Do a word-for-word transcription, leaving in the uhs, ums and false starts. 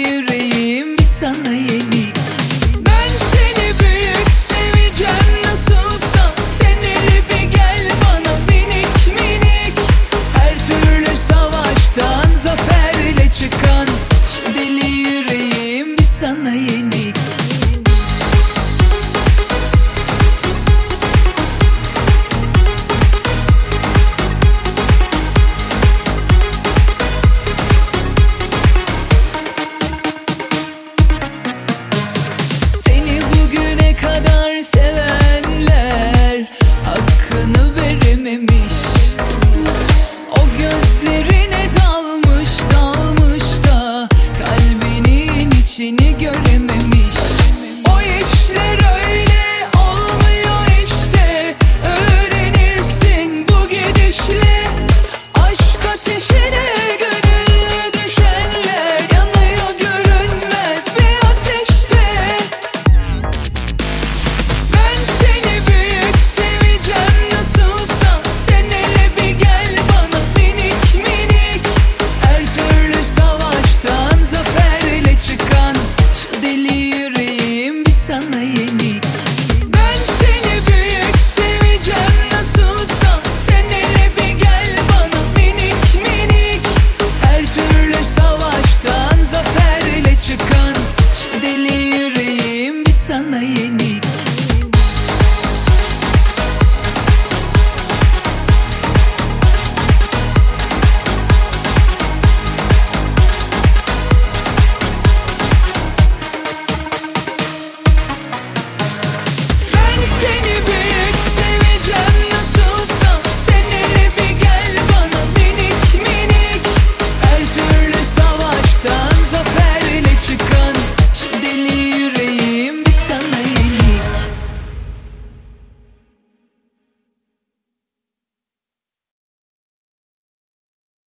yüreğim bir sana yenik. Ben seni büyük seveceğim nasılsa, sen hele bir gel bana minik minik. Her türlü savaştan zaferle çıkan şu deli yüreğim bir sana yenik. Sevenler hakkını verememiş, o gözlerine dalmış dalmış da kalbinin içini görememiş.